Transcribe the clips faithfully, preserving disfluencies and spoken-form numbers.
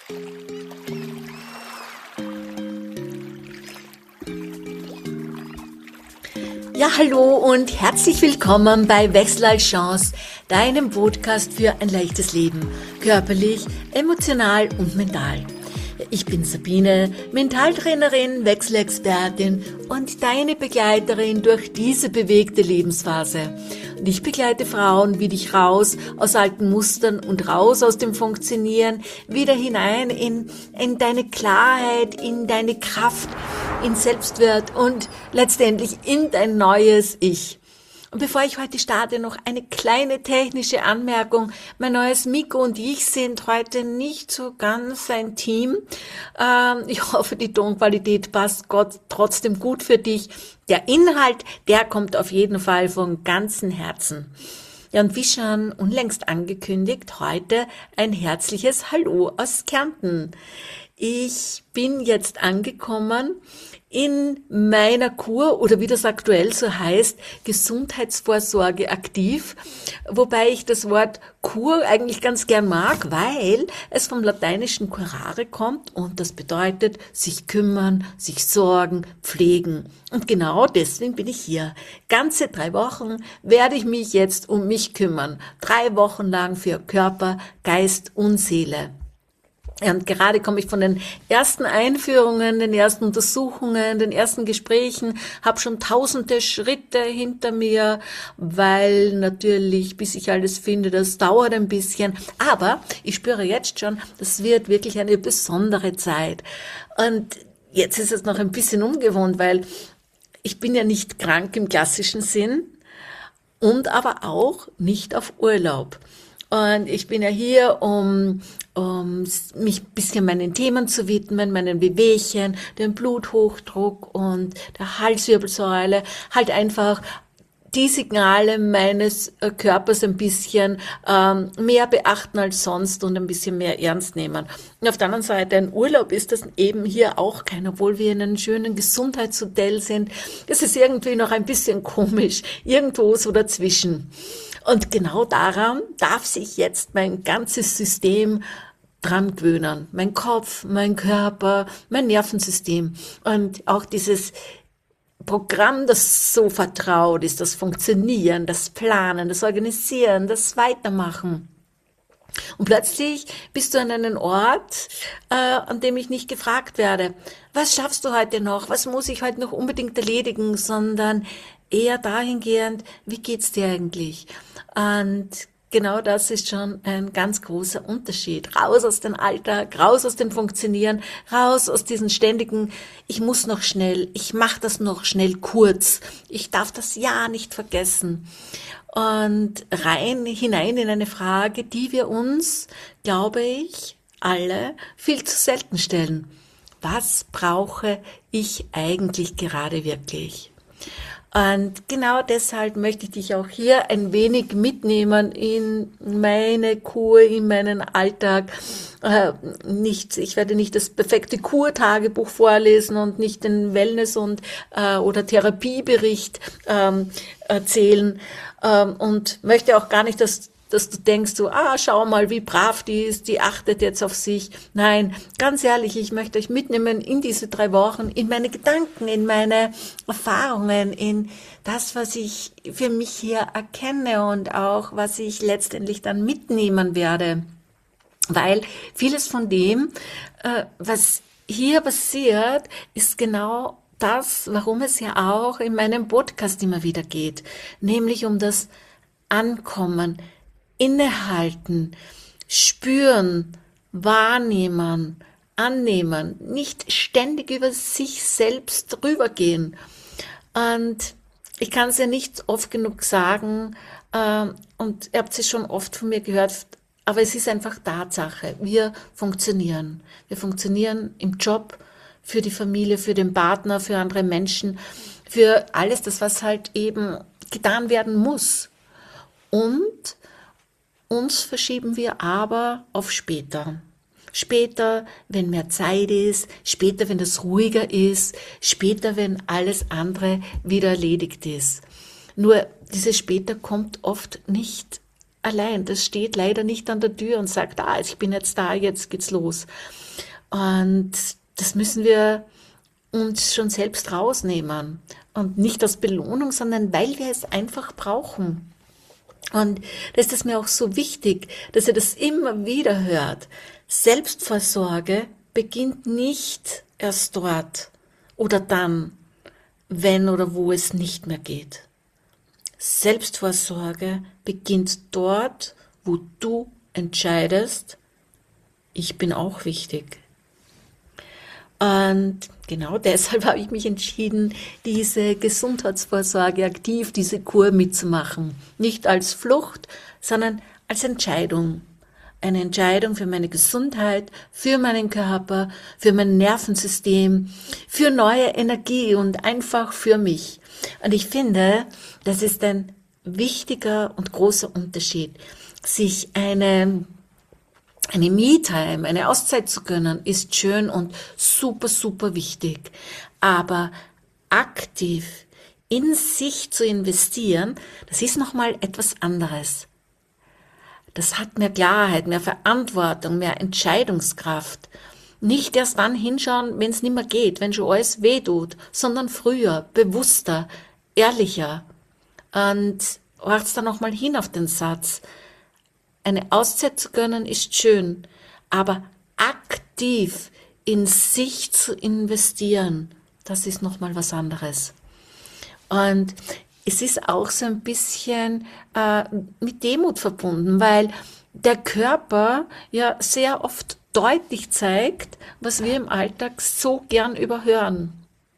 Ja, hallo und herzlich willkommen bei Wechsel als Chance, deinem Podcast für ein leichtes Leben, körperlich, emotional und mental. Ich bin Sabine, Mentaltrainerin, Wechselexpertin und deine Begleiterin durch diese bewegte Lebensphase. Und ich begleite Frauen wie dich raus aus alten Mustern und raus aus dem Funktionieren, wieder hinein in, in deine Klarheit, in deine Kraft, in Selbstwert und letztendlich in dein neues Ich. Und bevor ich heute starte, noch eine kleine technische Anmerkung. Mein neues Mikro und ich sind heute nicht so ganz ein Team. Ähm, ich hoffe, die Tonqualität passt Gott trotzdem gut für dich. Der Inhalt, der kommt auf jeden Fall von ganzem Herzen. Ja, und wie schon unlängst angekündigt, heute ein herzliches Hallo aus Kärnten. Ich bin jetzt angekommen in meiner Kur oder wie das aktuell so heißt, Gesundheitsvorsorge aktiv, wobei ich das Wort Kur eigentlich ganz gern mag, weil es vom lateinischen curare kommt und das bedeutet sich kümmern, sich sorgen, pflegen. Und genau deswegen bin ich hier. Ganze drei Wochen werde ich mich jetzt um mich kümmern. Drei Wochen lang für Körper, Geist und Seele. Ja, und gerade komme ich von den ersten Einführungen, den ersten Untersuchungen, den ersten Gesprächen, habe schon tausende Schritte hinter mir, weil natürlich, bis ich alles finde, das dauert ein bisschen. Aber ich spüre jetzt schon, das wird wirklich eine besondere Zeit. Und jetzt ist es noch ein bisschen ungewohnt, weil ich bin ja nicht krank im klassischen Sinn und aber auch nicht auf Urlaub. Und ich bin ja hier, um, um mich ein bisschen meinen Themen zu widmen, meinen Wehwehchen, dem Bluthochdruck und der Halswirbelsäule, halt einfach die Signale meines Körpers ein bisschen ähm, mehr beachten als sonst und ein bisschen mehr ernst nehmen. Und auf der anderen Seite, ein Urlaub ist das eben hier auch kein, obwohl wir in einem schönen Gesundheitshotel sind. Das ist irgendwie noch ein bisschen komisch, irgendwo so dazwischen. Und genau daran darf sich jetzt mein ganzes System dran gewöhnen. Mein Kopf, mein Körper, mein Nervensystem und auch dieses Programm, das so vertraut ist, das Funktionieren, das Planen, das Organisieren, das Weitermachen. Und plötzlich bist du an einem Ort, äh, an dem ich nicht gefragt werde, was schaffst du heute noch, was muss ich heute noch unbedingt erledigen, sondern eher dahingehend, wie geht's dir eigentlich? Und genau das ist schon ein ganz großer Unterschied. Raus aus dem Alltag, raus aus dem Funktionieren, raus aus diesen ständigen, ich muss noch schnell, ich mache das noch schnell kurz, ich darf das ja nicht vergessen. Und rein hinein in eine Frage, die wir uns, glaube ich, alle viel zu selten stellen. Was brauche ich eigentlich gerade wirklich? Und genau deshalb möchte ich dich auch hier ein wenig mitnehmen in meine Kur, in meinen Alltag. Äh, nicht, ich werde nicht das perfekte Kurtagebuch vorlesen und nicht den Wellness- und äh, oder Therapiebericht ähm, erzählen ähm, und möchte auch gar nicht, dass dass du denkst, so, ah, schau mal, wie brav die ist, die achtet jetzt auf sich. Nein, ganz ehrlich, ich möchte euch mitnehmen in diese drei Wochen, in meine Gedanken, in meine Erfahrungen, in das, was ich für mich hier erkenne und auch, was ich letztendlich dann mitnehmen werde. Weil vieles von dem, äh, was hier passiert, ist genau das, warum es ja auch in meinem Podcast immer wieder geht, nämlich um das Ankommen, Innehalten, spüren, wahrnehmen, annehmen, nicht ständig über sich selbst rübergehen. Und ich kann es ja nicht oft genug sagen, äh, und ihr habt es schon oft von mir gehört, aber es ist einfach Tatsache. Wir funktionieren. Wir funktionieren im Job, für die Familie, für den Partner, für andere Menschen, für alles das, was halt eben getan werden muss. Und uns verschieben wir aber auf später. Später, wenn mehr Zeit ist, später, wenn es ruhiger ist, später, wenn alles andere wieder erledigt ist. Nur dieses später kommt oft nicht allein. Das steht leider nicht an der Tür und sagt, ah, ich bin jetzt da, jetzt geht's los. Und das müssen wir uns schon selbst rausnehmen. Und nicht als Belohnung, sondern weil wir es einfach brauchen. Und das ist mir auch so wichtig, dass ihr das immer wieder hört. Selbstversorge beginnt nicht erst dort oder dann, wenn oder wo es nicht mehr geht. Selbstversorge beginnt dort, wo du entscheidest, ich bin auch wichtig. Und genau deshalb habe ich mich entschieden, diese Gesundheitsvorsorge aktiv, diese Kur mitzumachen. Nicht als Flucht, sondern als Entscheidung. Eine Entscheidung für meine Gesundheit, für meinen Körper, für mein Nervensystem, für neue Energie und einfach für mich. Und ich finde, das ist ein wichtiger und großer Unterschied, sich eine Eine Me-Time, eine Auszeit zu gönnen, ist schön und super, super wichtig. Aber aktiv in sich zu investieren, das ist nochmal etwas anderes. Das hat mehr Klarheit, mehr Verantwortung, mehr Entscheidungskraft. Nicht erst dann hinschauen, wenn es nicht mehr geht, wenn schon alles weh tut, sondern früher, bewusster, ehrlicher. Und horcht's da nochmal hin auf den Satz. Eine Auszeit zu gönnen ist schön, aber aktiv in sich zu investieren, das ist nochmal was anderes. Und es ist auch so ein bisschen äh, mit Demut verbunden, weil der Körper ja sehr oft deutlich zeigt, was wir im Alltag so gern überhören.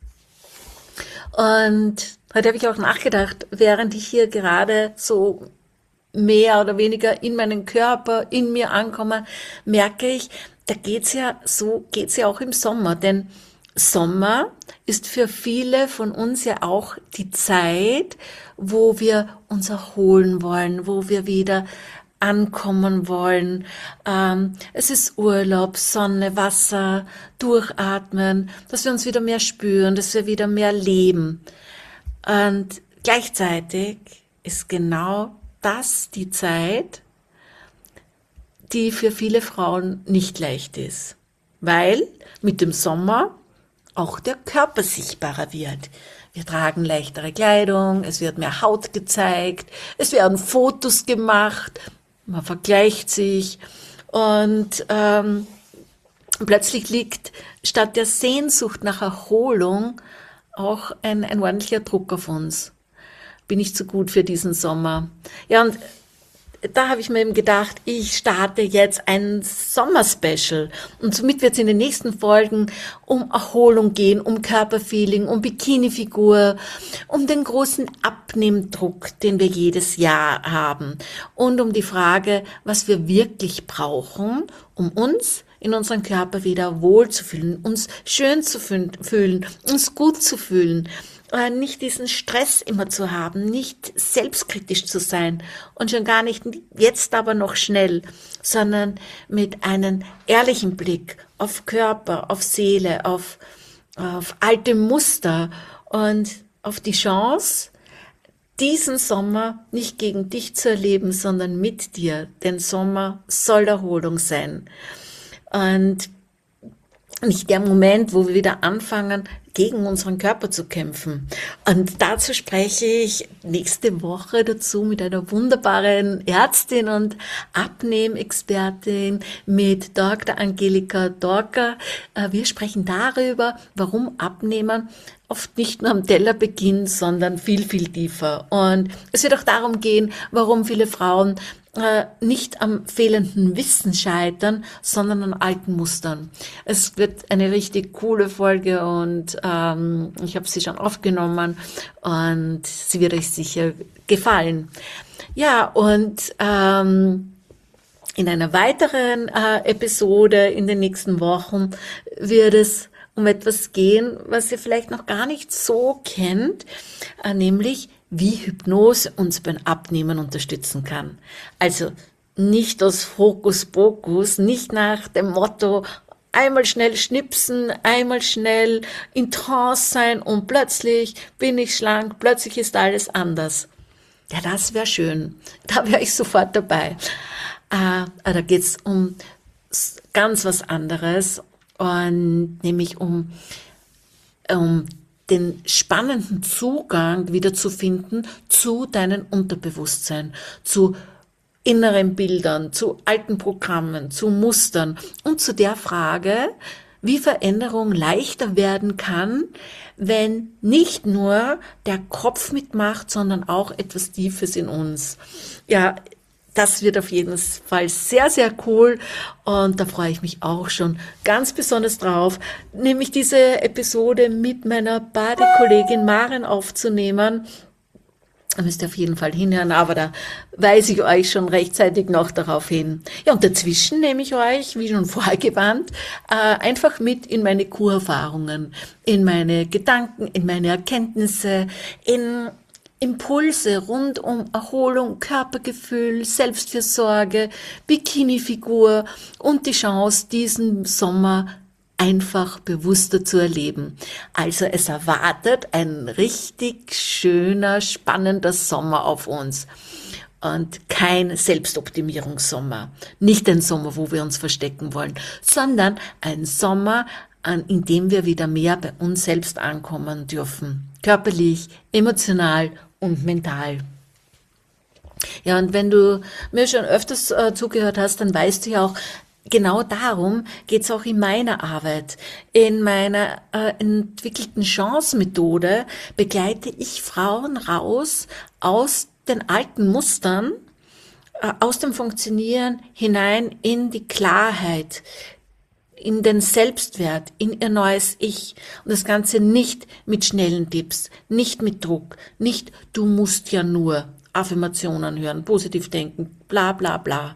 Und heute habe ich auch nachgedacht, während ich hier gerade so mehr oder weniger in meinen Körper, in mir ankomme, merke ich, da geht's ja, so geht's ja auch im Sommer, denn Sommer ist für viele von uns ja auch die Zeit, wo wir uns erholen wollen, wo wir wieder ankommen wollen. Ähm, es ist Urlaub, Sonne, Wasser, durchatmen, dass wir uns wieder mehr spüren, dass wir wieder mehr leben. Und gleichzeitig ist genau das die Zeit, die für viele Frauen nicht leicht ist, weil mit dem Sommer auch der Körper sichtbarer wird. Wir tragen leichtere Kleidung, es wird mehr Haut gezeigt, es werden Fotos gemacht, man vergleicht sich und ähm, plötzlich liegt statt der Sehnsucht nach Erholung auch ein, ein ordentlicher Druck auf uns. Bin ich zu gut für diesen Sommer? Ja, und da habe ich mir eben gedacht, ich starte jetzt ein Sommerspecial. Und somit wird es in den nächsten Folgen um Erholung gehen, um Körperfeeling, um Bikinifigur, um den großen Abnehmdruck, den wir jedes Jahr haben. Und um die Frage, was wir wirklich brauchen, um uns in unserem Körper wieder wohlzufühlen, uns schön zu fühlen, uns gut zu fühlen. Nicht diesen Stress immer zu haben, nicht selbstkritisch zu sein und schon gar nicht jetzt aber noch schnell, sondern mit einem ehrlichen Blick auf Körper, auf Seele, auf, auf alte Muster und auf die Chance, diesen Sommer nicht gegen dich zu erleben, sondern mit dir. Denn Sommer soll Erholung sein. Und nicht der Moment, wo wir wieder anfangen, gegen unseren Körper zu kämpfen. Und dazu spreche ich nächste Woche dazu mit einer wunderbaren Ärztin und Abnehmexpertin mit Doktor Angelika Dorker. Wir sprechen darüber, warum Abnehmen oft nicht nur am Teller beginnt, sondern viel, viel tiefer. Und es wird auch darum gehen, warum viele Frauen nicht am fehlenden Wissen scheitern, sondern an alten Mustern. Es wird eine richtig coole Folge und ähm, ich habe sie schon aufgenommen und sie wird euch sicher gefallen. Ja, und ähm, in einer weiteren äh, Episode in den nächsten Wochen wird es um etwas gehen, was ihr vielleicht noch gar nicht so kennt, äh, nämlich wie Hypnose uns beim Abnehmen unterstützen kann. Also nicht aus Hokuspokus, nicht nach dem Motto, einmal schnell schnipsen, einmal schnell in Trance sein und plötzlich bin ich schlank, plötzlich ist alles anders. Ja, das wäre schön. Da wäre ich sofort dabei. Äh, da geht's um ganz was anderes, und nämlich um, um den spannenden Zugang wieder zu finden zu deinem Unterbewusstsein, zu inneren Bildern, zu alten Programmen, zu Mustern und zu der Frage, wie Veränderung leichter werden kann, wenn nicht nur der Kopf mitmacht, sondern auch etwas Tiefes in uns. Ja, das wird auf jeden Fall sehr, sehr cool, und da freue ich mich auch schon ganz besonders drauf, nämlich diese Episode mit meiner Badekollegin Maren aufzunehmen. Da müsst ihr auf jeden Fall hinhören, aber da weise ich euch schon rechtzeitig noch darauf hin. Ja, und dazwischen nehme ich euch, wie schon vorgewarnt, äh, einfach mit in meine Kurerfahrungen, in meine Gedanken, in meine Erkenntnisse, in Impulse rund um Erholung, Körpergefühl, Selbstfürsorge, Bikinifigur und die Chance, diesen Sommer einfach bewusster zu erleben. Also es erwartet ein richtig schöner, spannender Sommer auf uns. Und kein Selbstoptimierungssommer. Nicht ein Sommer, wo wir uns verstecken wollen, sondern ein Sommer, in dem wir wieder mehr bei uns selbst ankommen dürfen. Körperlich, emotional und mental. Ja, und wenn du mir schon öfters äh, zugehört hast, dann weißt du ja auch, genau darum geht's auch in meiner Arbeit. In meiner äh, entwickelten Chance-Methode begleite ich Frauen raus aus den alten Mustern, äh, aus dem Funktionieren hinein in die Klarheit, in den Selbstwert, in ihr neues Ich. Und das Ganze nicht mit schnellen Tipps, nicht mit Druck, nicht du musst ja nur Affirmationen hören, positiv denken, bla bla bla.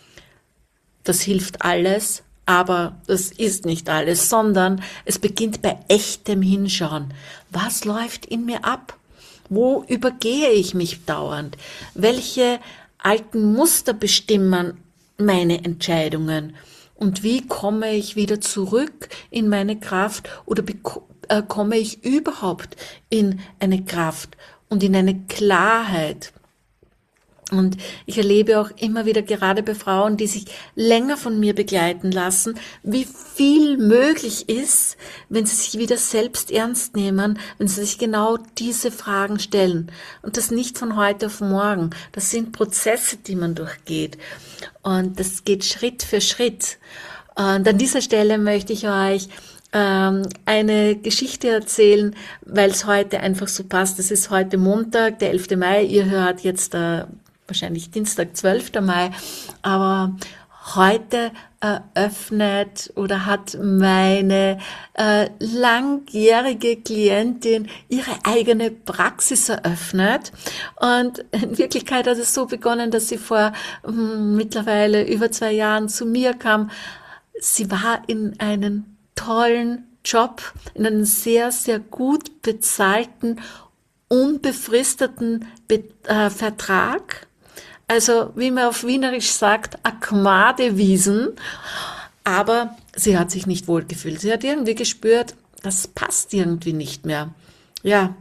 Das hilft alles, aber das ist nicht alles, sondern es beginnt bei echtem Hinschauen. Was läuft in mir ab? Wo übergehe ich mich dauernd? Welche alten Muster bestimmen meine Entscheidungen? Und wie komme ich wieder zurück in meine Kraft, oder äh, komme ich überhaupt in eine Kraft und in eine Klarheit? Und ich erlebe auch immer wieder, gerade bei Frauen, die sich länger von mir begleiten lassen, wie viel möglich ist, wenn sie sich wieder selbst ernst nehmen, wenn sie sich genau diese Fragen stellen. Und das nicht von heute auf morgen. Das sind Prozesse, die man durchgeht. Und das geht Schritt für Schritt. Und an dieser Stelle möchte ich euch ähm, eine Geschichte erzählen, weil es heute einfach so passt. Es ist heute Montag, der elfte Mai. Ihr hört jetzt äh, wahrscheinlich Dienstag, zwölfter Mai, aber heute eröffnet oder hat meine äh, langjährige Klientin ihre eigene Praxis eröffnet, und in Wirklichkeit hat es so begonnen, dass sie vor ähm, mittlerweile über zwei Jahren zu mir kam. Sie war in einem tollen Job, in einem sehr, sehr gut bezahlten, unbefristeten Be- äh, Vertrag. Also, wie man auf Wienerisch sagt, a Gmadewiesen. Aber sie hat sich nicht wohlgefühlt. Sie hat irgendwie gespürt, das passt irgendwie nicht mehr. Ja,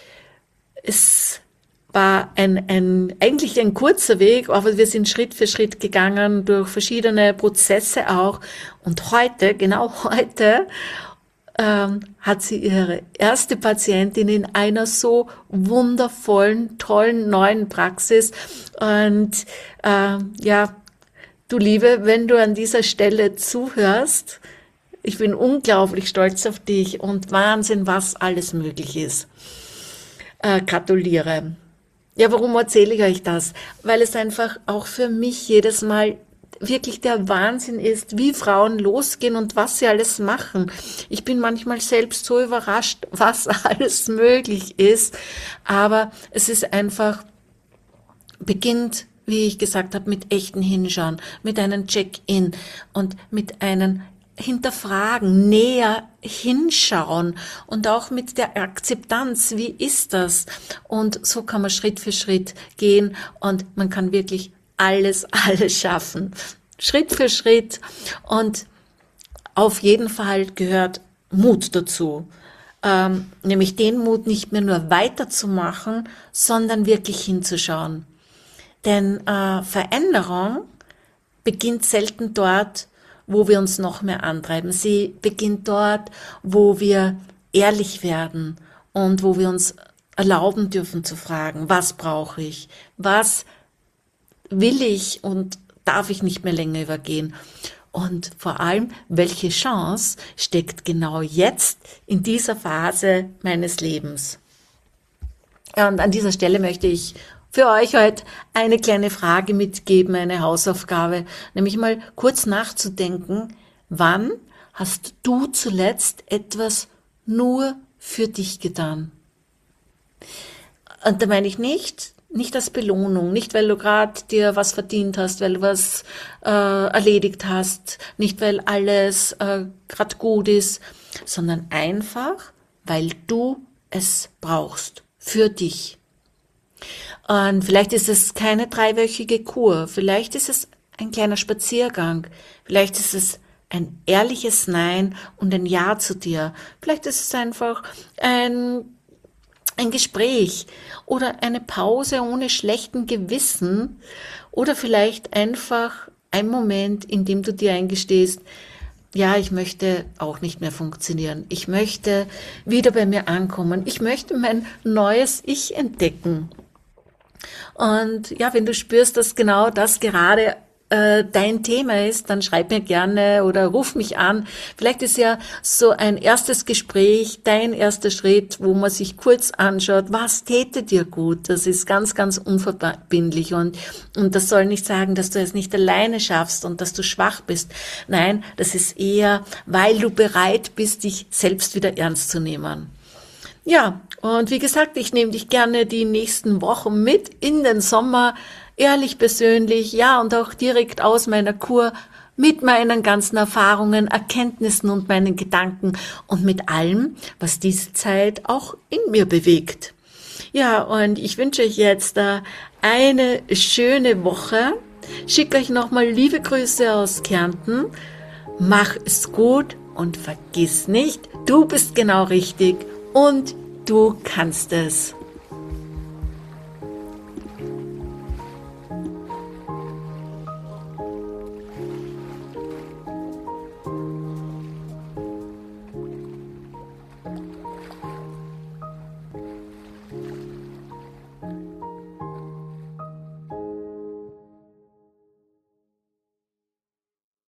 es war ein, ein, eigentlich ein kurzer Weg, aber wir sind Schritt für Schritt gegangen, durch verschiedene Prozesse auch. Und heute, genau heute, ähm, hat sie ihre erste Patientin in einer so wundervollen, tollen neuen Praxis. Und äh, ja, du Liebe, wenn du an dieser Stelle zuhörst, ich bin unglaublich stolz auf dich und Wahnsinn, was alles möglich ist. Äh, gratuliere. Ja, warum erzähle ich euch das? Weil es einfach auch für mich jedes Mal wirklich der Wahnsinn ist, wie Frauen losgehen und was sie alles machen. Ich bin manchmal selbst so überrascht, was alles möglich ist, aber es ist einfach, beginnt, wie ich gesagt habe, mit echten Hinschauen, mit einem Check-in und mit einem Hinterfragen, näher hinschauen und auch mit der Akzeptanz, wie ist das? Und so kann man Schritt für Schritt gehen und man kann wirklich alles, alles schaffen. Schritt für Schritt. Und auf jeden Fall gehört Mut dazu. ähm, nämlich den Mut, nicht mehr nur weiterzumachen, sondern wirklich hinzuschauen. Denn äh, Veränderung beginnt selten dort, wo wir uns noch mehr antreiben. Sie beginnt dort, wo wir ehrlich werden und wo wir uns erlauben dürfen zu fragen, was brauche ich, was will ich und darf ich nicht mehr länger übergehen. Und vor allem, welche Chance steckt genau jetzt in dieser Phase meines Lebens? Und an dieser Stelle möchte ich für euch heute eine kleine Frage mitgeben, eine Hausaufgabe, nämlich mal kurz nachzudenken, wann hast du zuletzt etwas nur für dich getan? Und da meine ich nicht, nicht als Belohnung, nicht weil du gerade dir was verdient hast, weil du was äh, erledigt hast, nicht weil alles äh, gerade gut ist, sondern einfach, weil du es brauchst, für dich. Und vielleicht ist es keine dreiwöchige Kur, vielleicht ist es ein kleiner Spaziergang, vielleicht ist es ein ehrliches Nein und ein Ja zu dir, vielleicht ist es einfach ein, ein Gespräch oder eine Pause ohne schlechten Gewissen oder vielleicht einfach ein Moment, in dem du dir eingestehst, ja, ich möchte auch nicht mehr funktionieren, ich möchte wieder bei mir ankommen, ich möchte mein neues Ich entdecken. Und ja, wenn du spürst, dass genau das gerade äh, dein Thema ist, dann schreib mir gerne oder ruf mich an. Vielleicht ist ja so ein erstes Gespräch dein erster Schritt, wo man sich kurz anschaut, was täte dir gut. Das ist ganz, ganz unverbindlich und, und das soll nicht sagen, dass du es nicht alleine schaffst und dass du schwach bist. Nein, das ist eher, weil du bereit bist, dich selbst wieder ernst zu nehmen. Ja, und wie gesagt, ich nehme dich gerne die nächsten Wochen mit in den Sommer, ehrlich, persönlich, ja, und auch direkt aus meiner Kur, mit meinen ganzen Erfahrungen, Erkenntnissen und meinen Gedanken und mit allem, was diese Zeit auch in mir bewegt. Ja, und ich wünsche euch jetzt äh, eine schöne Woche. Schicke euch nochmal liebe Grüße aus Kärnten. Mach es gut und vergiss nicht, du bist genau richtig. Und du kannst es.